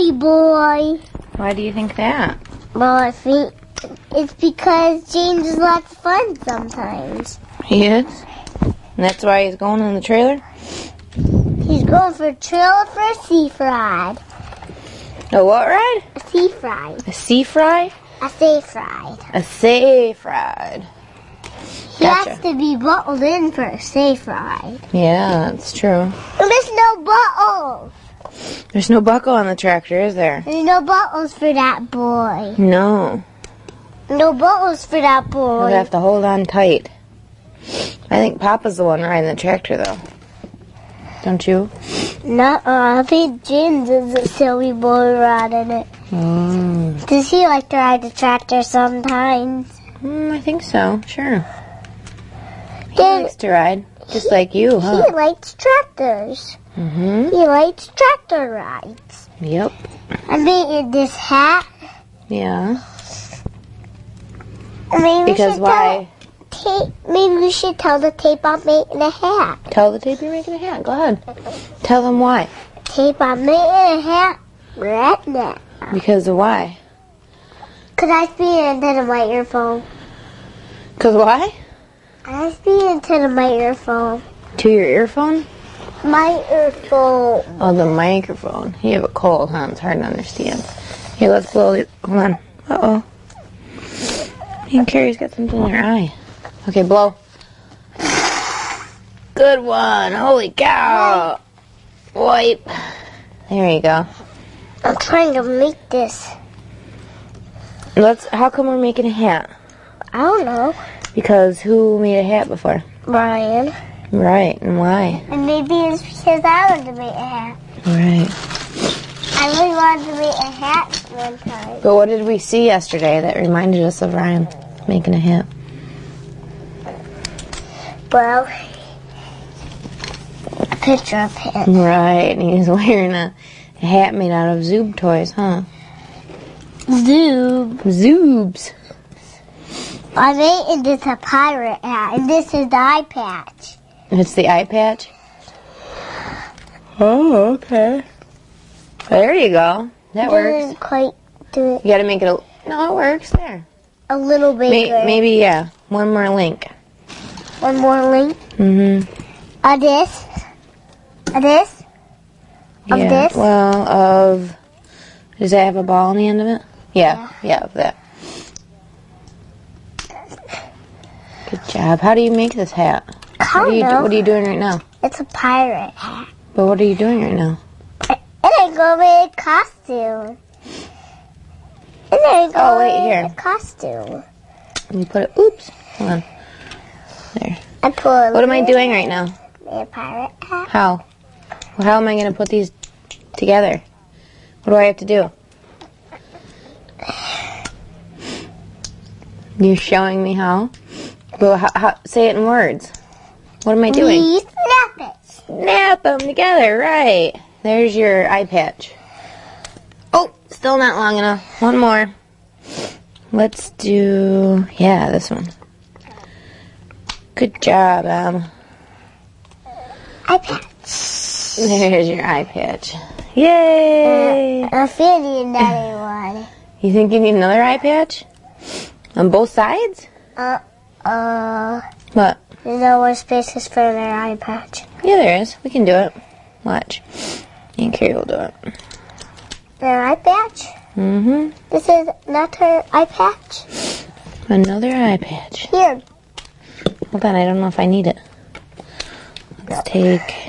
silly boy. Why do you think that? Well, I think it's because James is lots of fun sometimes. He is? And that's why he's going in the trailer? He's going for a trailer for a sea ride. A what ride? A sea ride. A sea fry? A safe ride. A safe ride. He Gotcha. has to be buckled in for a safe ride. Yeah, that's true. And there's no buckles. There's no buckle on the tractor, is there? There's no buckles for that boy. No. No buckles for that You'll boy. have to hold on tight. I think Papa's the one riding the tractor, though. Don't you? No, I think James is a silly boy riding it. Does he like to ride the tractor sometimes? I think so, sure. He Then likes to ride, just like you, huh? he likes tractors. Mm-hmm. He likes tractor rides. Yep. I made this hat. Yeah. Maybe Because why? Maybe we should tell the tape I'm making a hat. Tell the tape you're making a hat. Go ahead. Tell them why. Tape I'm making a hat right now. Because of why? Could I speak into the microphone? Because why? I speak into the microphone. To your earphone? Microphone. Oh, the microphone. You have a cold, huh? It's hard to understand. Here, let's blow it. Hold on. Uh-oh. I think Carrie's got something in her eye. Okay, blow. Good one. Holy cow. Wipe. There you go. I'm trying to make this. How come we're making a hat? I don't know. Because who made a hat before? Brian. Right, and why? And maybe it's because I wanted to make a hat. Right. I really wanted to make a hat one time. But what did we see yesterday that reminded us of Ryan making a hat? Well, a picture of him. Right, and he's wearing a hat made out of Zoob toys, huh? Zoom. Zoobs. I made this a pirate hat, and this is the eye patch. It's the eye patch? Oh, okay. There you go. That works. Didn't quite do it You gotta make it no, it works there. a little bigger. Maybe, yeah. One more link. One more link. Mm-hmm. Of this. Of this. Of Yeah. this. Well, does that have a ball on the end of it? Yeah, of that. Good job. How do you make this hat? I don't know. What are you doing right now? It's a pirate hat. But what are you doing right now? And I go make a costume. And I go Oh, wait, make here. a costume. You put it. Oops. Hold on. There. I put What am I doing right now? a pirate hat. How? Well, how am I going to put these together? What do I have to do? You're showing me how? Well, say it in words. What am I doing? We snap it. Snap them together, right. There's your eye patch. Oh, still not long enough. One more. Let's do, this one. Good job, Eye patch. There's your eye patch. Yay! I'm feeling another one. You think you need another eye patch? On both sides? What? There's no more spaces for another eye patch. Yeah, there is. We can do it. Watch. Me and Carrie will do it. Another eye patch? Mm-hmm. This is not her eye patch. Another eye patch. Here. Hold on, I don't know if I need it. Let's take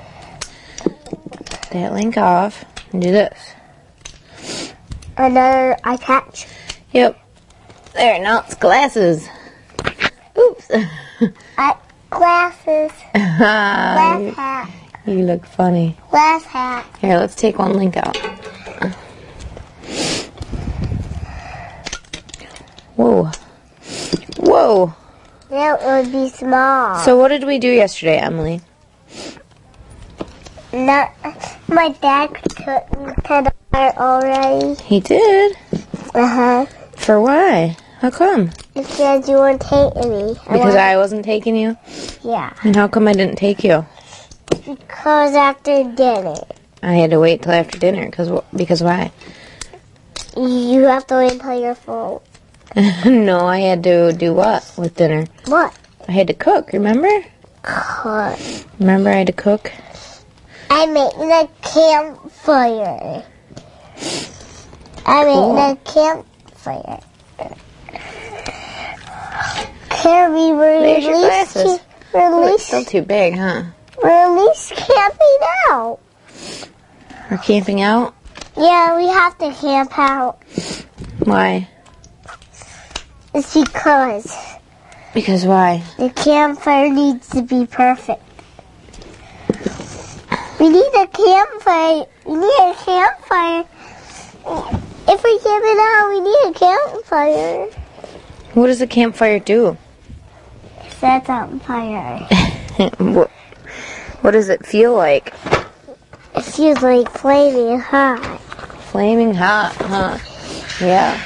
that link off and do this. Another eye patch. Yep. There, now it's glasses. Oops. Glasses. Glass hat. You look funny. Glass hat. Here, let's take one link out. Whoa. Whoa. That would be small. So what did we do yesterday, Emily? Not, my dad took it already. He did? Uh-huh. For why? How come? Because you weren't taking me. Because I wasn't taking you? Yeah. And how come I didn't take you? Because after dinner. I had to wait till after dinner because why? You have to wait until you're full. No, I had to do what with dinner? What? I had to cook, remember? Cook. Remember I had to cook? I made a campfire. Cool. A campfire. Carrie, There's your glasses. we're It's still too big, huh? at least camping out. We're camping out? Yeah, we have to camp out. Why? It's because Because why? the campfire needs to be perfect. We need a campfire. We need a campfire. If we're camping out, we need a campfire. What does a campfire do? Set on fire. What does it feel like? It feels like flaming hot. Flaming hot, huh? Yeah.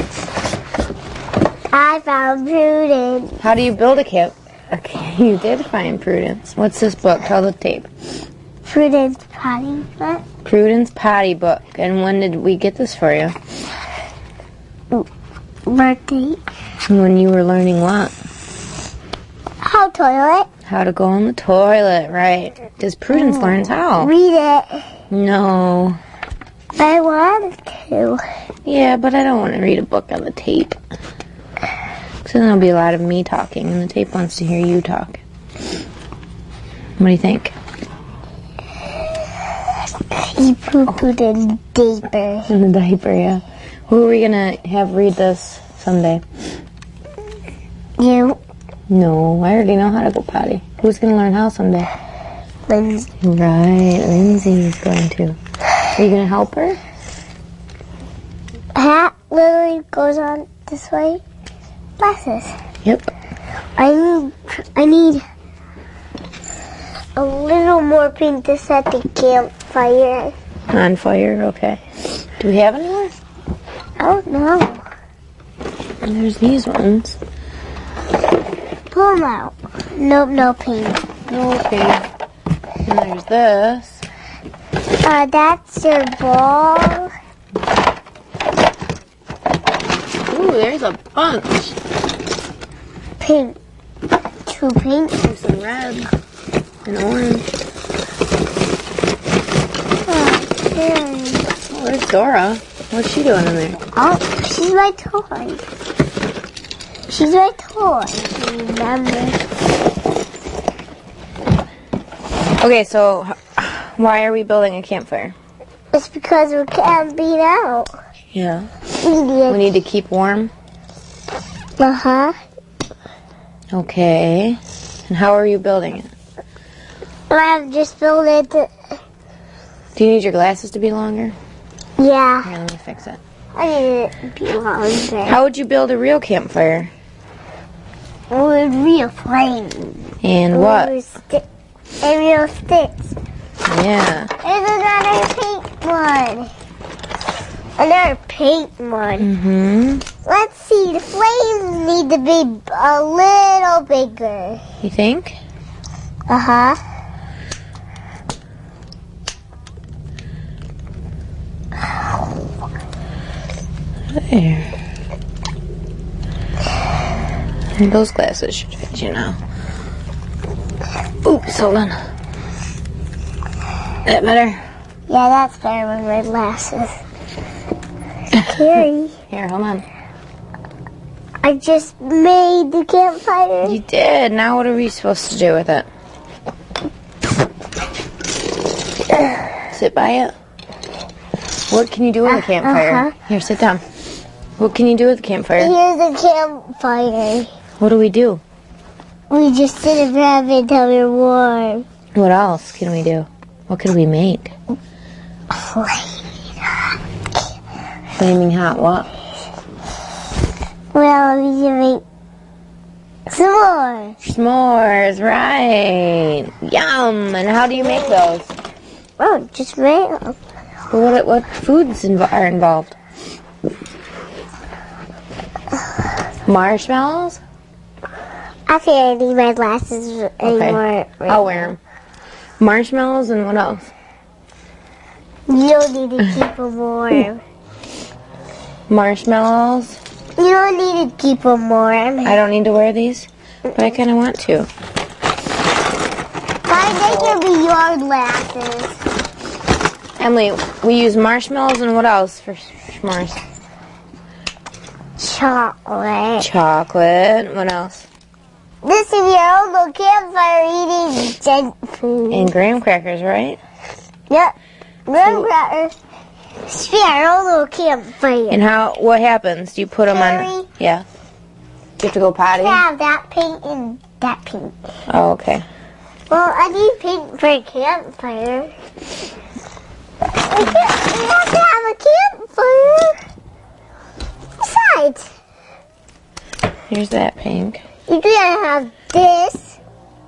I found Prudence. How do you build a camp? Okay, you did find Prudence. What's this book? Tell the tape. Prudence potty book. Prudence Potty Book. And when did we get this for you? Birthday. When you were learning what? How toilet? How to go on the toilet, right. Does Prudence learn how? Read it. No. I wanted to. Yeah, but I don't want to read a book on the tape. So then there'll be a lot of me talking, and the tape wants to hear you talk. What do you think? He poo-pooed in diaper. In the diaper, yeah. Who are we going to have read this someday? You. No, I already know how to go potty. Who's going to learn how someday? Lindsay. Right, Lindsay's going to. Are you going to help her? Hat literally goes on this way. Glasses. Yep. I need a little more paint to set the campfire. On fire, okay. Do we have any more? Oh no. And there's these ones. Pull them out. Nope, no paint. Okay. And there's this. That's your ball. Ooh, there's a bunch. Pink. 2 pink. There's some red and orange. Oh, there's Dora. What's she doing in there? Oh, she's my toy. She's my toy. Remember? Okay, so why are we building a campfire? It's because we're camping out. Yeah. We We need to keep warm. Uh-huh. Okay. And how are you building it? I've just built it. Do you need your glasses to be longer? Yeah. Here, let me fix it. I need it to be longer. How would you build a real campfire? With real flames. And what? And real sticks. Yeah. There's another pink one. Another pink one. Mm-hmm. Let's see. The flames need to be a little bigger. You think? Uh-huh. There. And those glasses should fit you now. Oops, hold on. That better? Yeah, that's better with my glasses. Carrie, Here, hold on. I just made the campfire. You did. Now what are we supposed to do with it? Sit by it. What can you do with a campfire? Here, sit down. What can you do with a campfire? Here's the campfire. What do we do? We just sit around it until we're warm. What else can we do? What could we make? Flaming hot what? Well, we can make some more. S'mores, right. Yum. And how do you make those? Oh, just made them. What foods are involved? Marshmallows? I think I need my glasses anymore. Okay. I'll wear them. Marshmallows and what else? You don't need to keep them warm. Marshmallows. You don't need to keep them warm. I don't need to wear these, but I kind of want to. Why they can be your glasses? Emily, we use marshmallows and what else for s'mores? Chocolate. Chocolate. What else? This is your own little campfire eating junk food. And graham crackers, right? Yep. Graham crackers. It's your own little campfire. And what happens? Do you put them Carrie? on? Yeah. Do you have to go potty? Yeah, that pink and that pink. Oh, okay. Well, I need pink for a campfire. We have to have a campfire. Besides, Here's that pink. you gotta have this.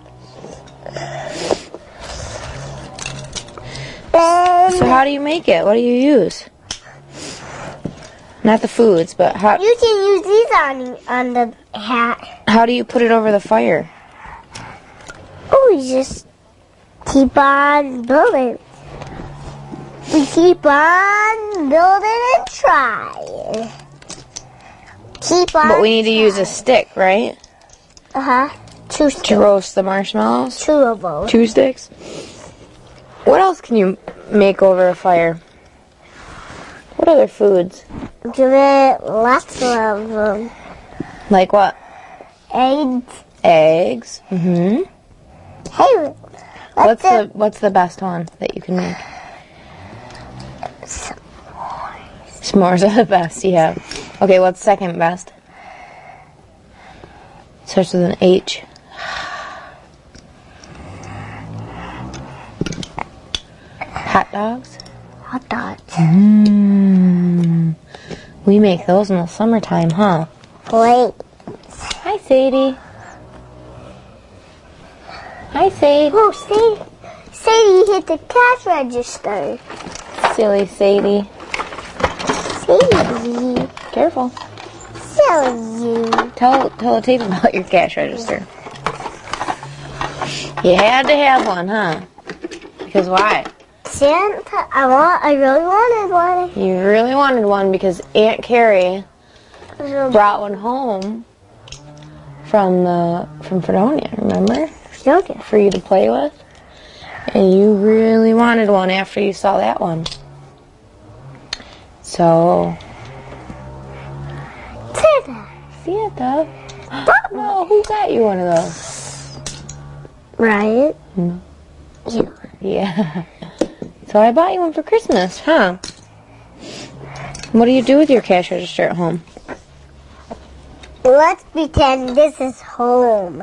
So how do you make it? What do you use? Not the foods, but how You can use these on the hat. how do you put it over the fire? Oh, we just keep on building. We keep on building and trying. Keep on. But we need to use a stick, right? Two To sticks. roast the marshmallows? 2 of those. 2 sticks? What else can you make over a fire? What other foods? Give it lots of them. Like what? Eggs. Eggs. Mm-hmm. Hey, What's the best one that you can make? S'mores are the best, yeah. Okay, what's second best? Starts with an H. Hot dogs? hot dogs? We make those in the summertime, huh? Wait. Hi, Sadie. Hi, Sadie. Oh, Sadie hit the cash register. Silly Sadie. Sadie. Careful. Silly. Tell the tape about your cash register. You had to have one, huh? Because why? Santa, I really wanted one. You really wanted one because Aunt Carrie brought one home from Fredonia, remember? Okay. For you to play with. And you really wanted one after you saw that one. So, Santa. Oh, who got you one of those? Right? Yeah. So I bought you one for Christmas, huh? What do you do with your cash register at home? Let's pretend this is home.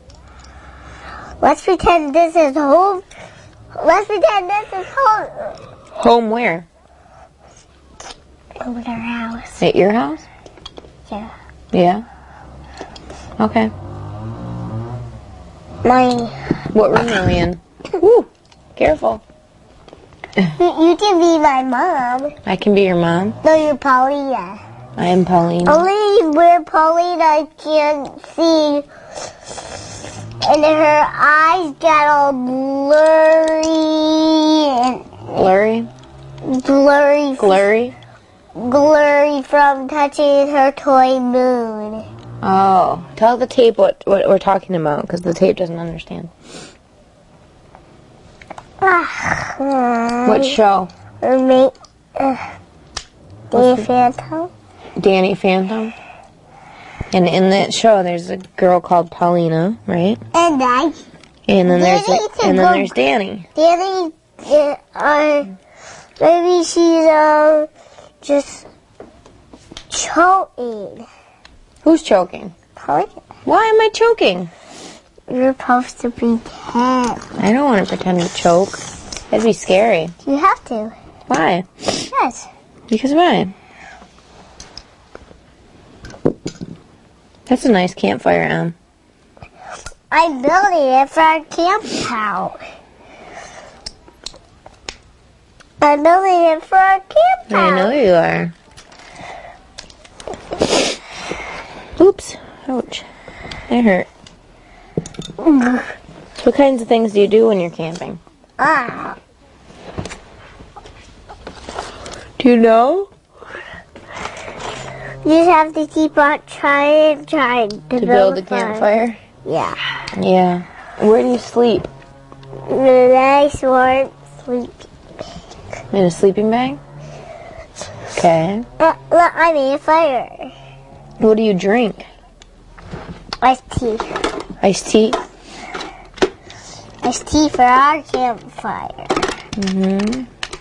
Let's pretend this is home. Let's pretend this is home. Home where? Over our house. At your house? Yeah. Yeah. Okay. Mine. What room are we in? Woo! Careful. You can be my mom. I can be your mom. No, you're Paulina. I am Pauline. Only where Paulina can't see, and her eyes got all Blurry? blurry from touching her toy moon. Oh. Tell the tape what we're talking about, because the tape doesn't understand. What show? Danny Phantom. Danny Phantom. And in that show, there's a girl called Paulina, right? And And then there's Danny there's Danny. Danny, maybe she's just choking. Who's choking? Paulina. Why am I choking? You're supposed to pretend. I don't want to pretend to choke. That'd be scary. You have to. Why? Yes. Because why? That's a nice campfire, Em. I'm building it for our camp out. I'm building it for our camp out. I know you are. Oops. Ouch. That hurt. So what kinds of things do you do when you're camping? Do you know? You just have to keep on trying to build a campfire? Yeah. Yeah. Where do you sleep? In a nice warm sleep. In a sleeping bag? Okay. Look, I made a fire. What do you drink? Iced tea. Iced tea? Iced tea for our campfire. Mm-hmm.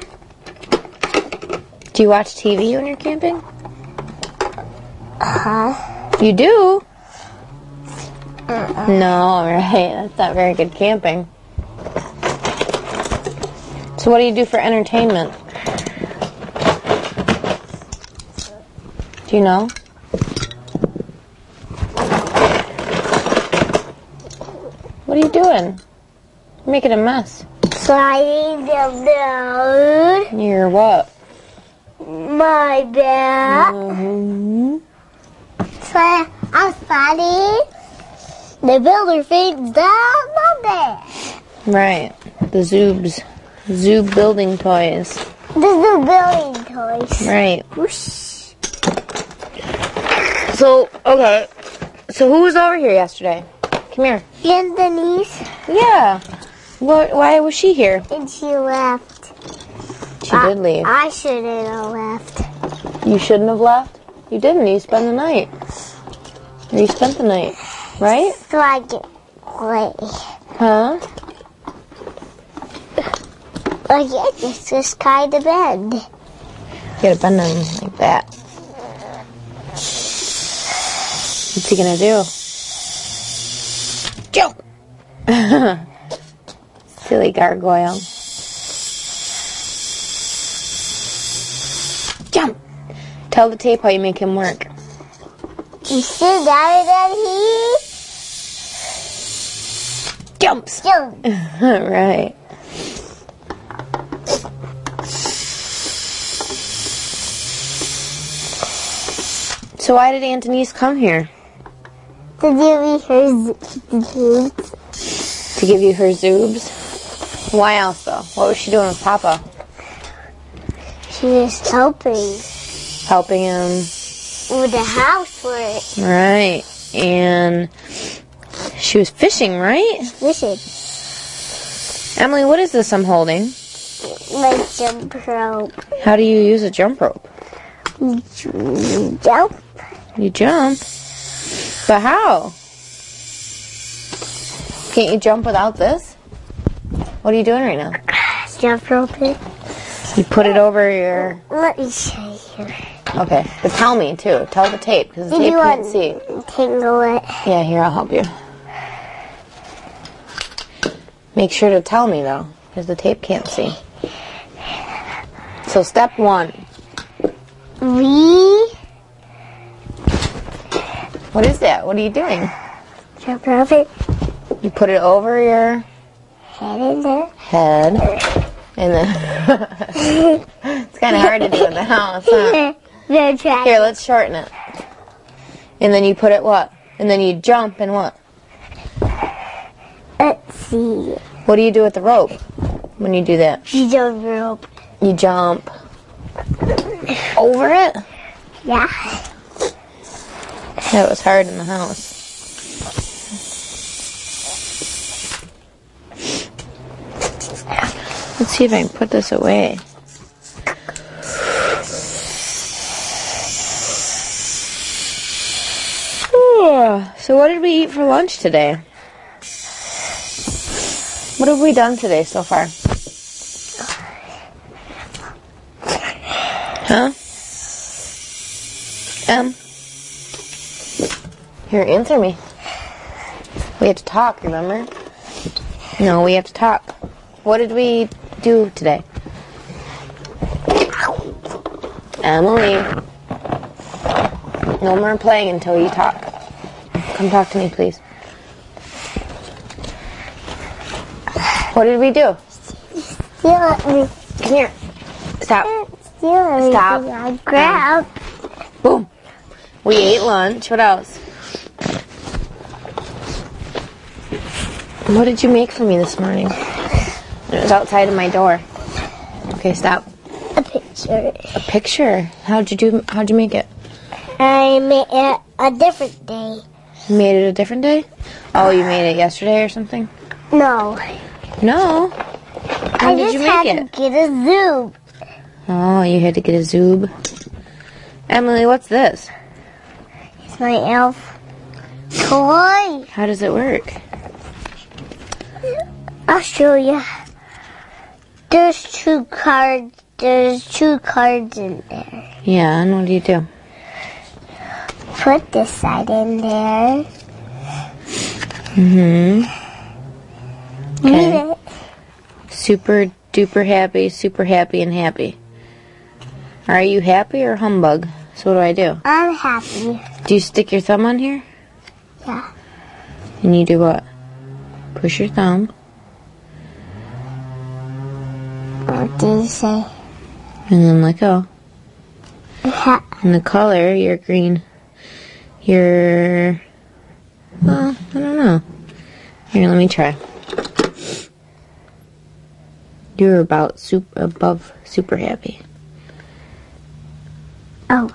Do you watch TV when you're camping? Uh-huh. You do? No, right. That's not very good camping. So what do you do for entertainment? Do you know? What are you doing? You're making a mess. Sliding down the road. You're what? My back. Mm-hmm. So I'm sliding. The builder fades down my back. Right. The Zoobs. Zoob building toys. This is the building toys. Right. Whoosh. So, okay. So who was over here yesterday? Come here. And Denise. Yeah. Why was she here? And she left. She did leave. I shouldn't have left. You shouldn't have left? You didn't. You spent the night. Or you spent the night. Right? So I get play. Huh? I get just kind of bend. You gotta bend them like that. What's he gonna do? Jump! Silly gargoyle. Jump! Tell the tape how you make him work. You sit down and he Jumps! jumps. Right. So why did Aunt Denise come here? To give me her zoobs. To give you her zoobs? Why else though? What was she doing with Papa? She was helping Helping him. with the housework. Right. And she was fishing, right? Listen, Emily, what is this I'm holding? my jump rope. How do you use a jump rope? You jump. You jump. But how? Can't you jump without this? What are you doing right now? Jump rope it. You put it over your... Let me show you. Okay, but tell me too. Tell the tape, because the If tape you can't want see. tangle it. Yeah, here, I'll help you. Make sure to tell me though, because the tape can't see. So step 1. What is that? What are you doing? Jump rope it. You put it over your Head in there. head, and then it's kind of hard to do in the house, huh? No, try. Here, let's shorten it. And then you put it what? And then you jump and what? Let's see. What do you do with the rope when you do that? You jump rope. You jump over it? Yeah. That was hard in the house. Let's see if I can put this away. So what did we eat for lunch today? What have we done today so far? Huh? Here, answer me. We have to talk, remember? No, we have to talk. What did we do today? Emily. No more playing until you talk. Come talk to me, please. What did we do? Steal me. Come here. Stop. Steal me. Stop. I grab. Boom. We ate lunch. What else? What did you make for me this morning? It was outside of my door. Okay, stop. A picture. picture. A picture? How'd you make it? I made it a different day. You made it a different day? Oh, you made it yesterday or something? No. No. When did you make it? I just had to get a zoom. Oh, you had to get a Zoob. Emily, what's this? It's my elf toy. How does it work? I'll show you. There's two cards. There's two cards in there. Yeah, and what do you do? Put this side in there. Mm-hmm. Read Okay. it. Super duper happy, super happy, and happy. Are you happy or humbug? So what do I do? I'm happy. Do you stick your thumb on here? Yeah. And you do what? Push your thumb. What do you say? And then let go. Yeah. And the color, you're green. You're... Well, I don't know. Here, let me try. You're above super happy. Oh.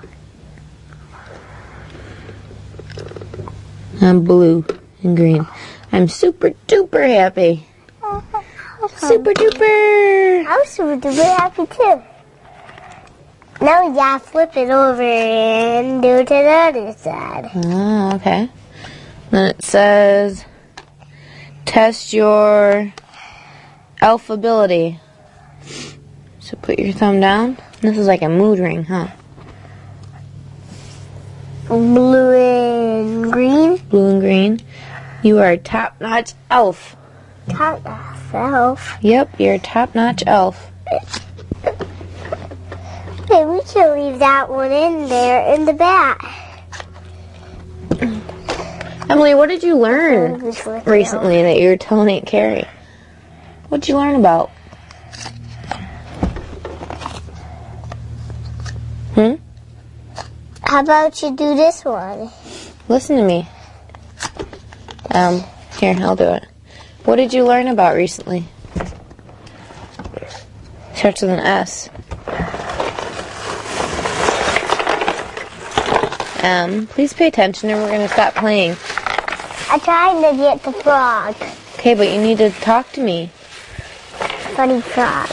I'm blue and green. I'm super duper happy. Super duper. I'm super duper happy too. Now we gotta flip it over and do it to the other side. Oh, okay. Then it says, test your elf ability. So put your thumb down. This is like a mood ring, huh? Blue and green. Blue and green. You are a top-notch elf. Top myself. Yep, you're a top-notch elf. Hey, we should leave that one in there in the back. Emily, what did you learn recently that you were telling Aunt Carrie? What'd you learn about? How about you do this one? Listen to me. Here, I'll do it. What did you learn about recently? Starts with an S. Please pay attention or we're going to stop playing. I'm trying to get the frog. Okay, but you need to talk to me. Funny frog.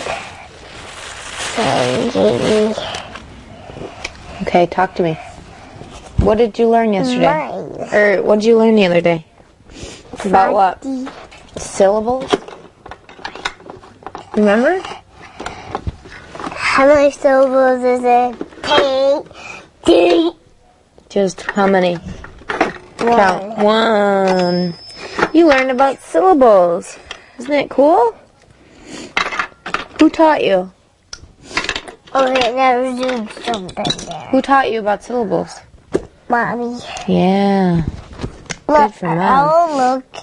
So, Okay, talk to me. What did you learn yesterday? Mine. Or what did you learn the other day? About what? Syllables? Remember? How many syllables is it? Paint. Just how many? Count. 1. You learned about syllables. Isn't it cool? Who taught you? Okay, now we're doing something there. Who taught you about syllables? Mommy. Yeah. Look, for Mom. oh, look.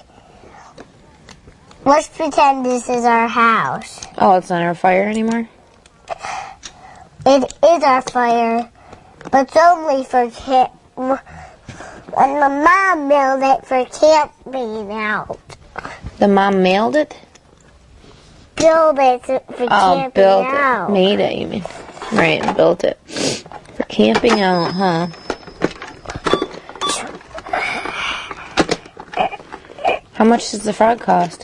Let's pretend this is our house. Oh, it's not our fire anymore? It is our fire, but it's only for camp. And the mom mailed it for camping out. The mom mailed it? Build it for Oh, camping built out. it. Made it, you mean. Right, and built it. For camping out, huh? How much does the frog cost?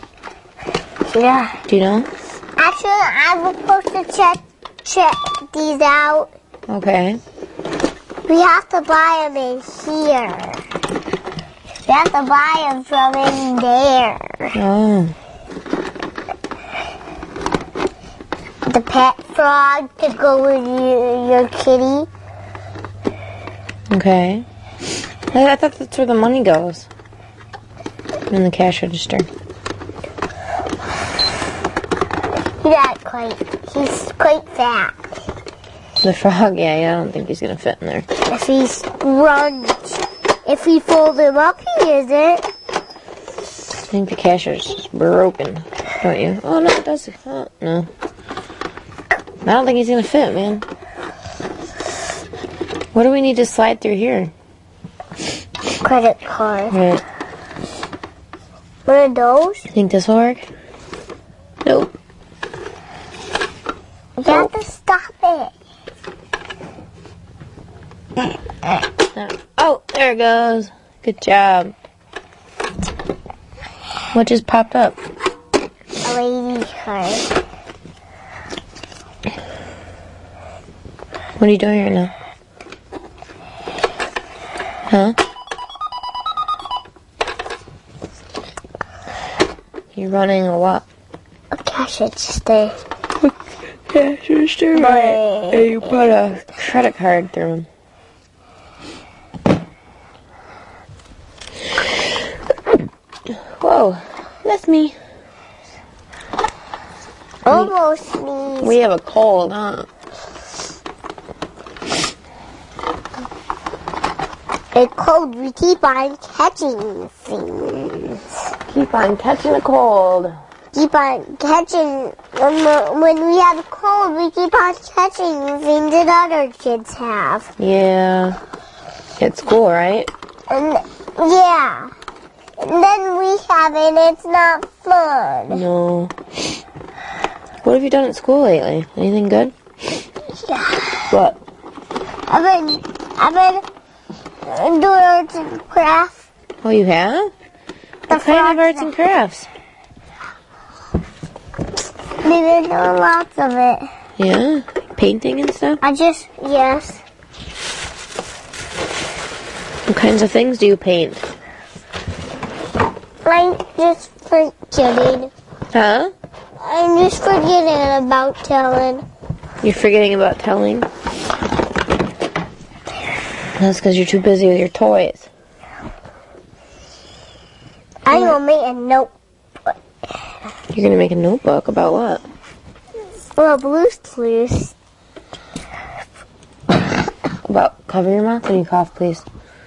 Yeah. Do you know? Actually, I was supposed to check these out. Okay. We have to buy them in here. We have to buy them from in there. Oh. The pet frog to go with your kitty. Okay. I thought that's where the money goes. In the cash register. He's quite fat. The frog, yeah, I don't think he's gonna fit in there. If he's scrunched. If we fold him up, he isn't. I think the cash register's broken, don't you? Oh, no, it does. Oh, no. I don't think he's gonna fit, man. What do we need to slide through here? Credit card. Right. One of those? Think this will work? Nope. Is that the Stop it. Oh, there it goes. Good job. What just popped up? A lady card. What are you doing right now? Huh? You're running a what? A cash register. Cash register? Right. And you put a credit card through them. Whoa, that's me. Almost sneezed. We have a cold, huh? It's cold. We keep on catching things. Keep on catching a cold. Keep on catching. When we have a cold, we keep on catching things that other kids have. Yeah. At school, right? And yeah. And then we have it, and it's not fun. No. What have you done at school lately? Anything good? Yeah. What? I've been doing arts and crafts. Oh, you have? What kind of arts and crafts? We've been doing lots of it. Yeah? Painting and stuff? Yes. What kinds of things do you paint? I'm just forgetting. Huh? I'm just forgetting about telling. You're forgetting about telling? That's because you're too busy with your toys. I'm going to make a note. You're going to make a notebook about what? Well, Blue's Clues. About cover your mouth when you cough, please.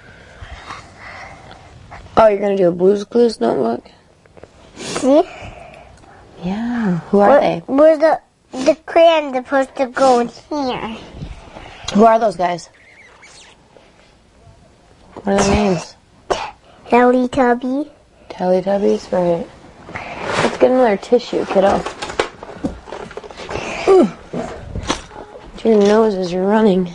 Oh, you're going to do a Blue's Clues notebook? See? Yeah. Who are they? Where's the crayon supposed to go in here? Who are those guys? What are their names? Teletubby. Teletubbies? Right. Let's get another tissue, kiddo. To your nose as you're running.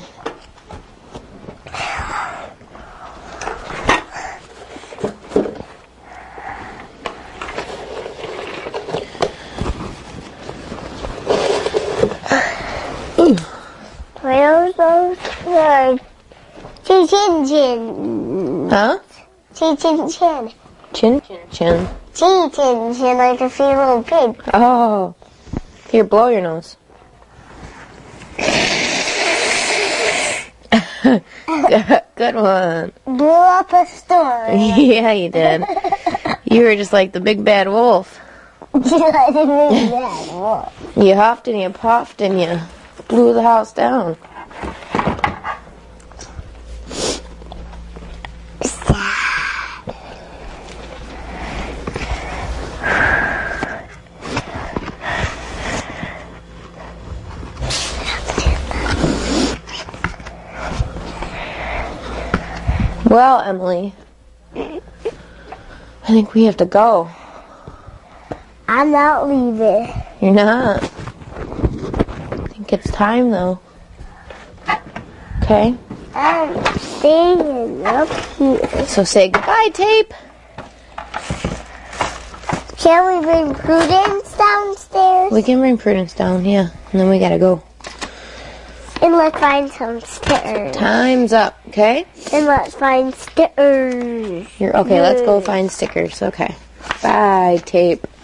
Where's those? Chin. Huh? Chin. Chin, chin, chin. Chin, like a feel little pig. Oh. Here, blow your nose. Good one. Blew up a storm. Yeah, you did. You were just like the big bad wolf. You huffed and you puffed and you blew the house down. Well, Emily, I think we have to go. I'm not leaving. You're not. I think it's time, though. Okay? I'm staying up here. So say goodbye, Tape. Can we bring Prudence downstairs? We can bring Prudence down, yeah. And then we gotta go. And let's find some stickers. Time's up, okay? And let's find stickers. Okay, let's go find stickers. Okay. Bye, Tape.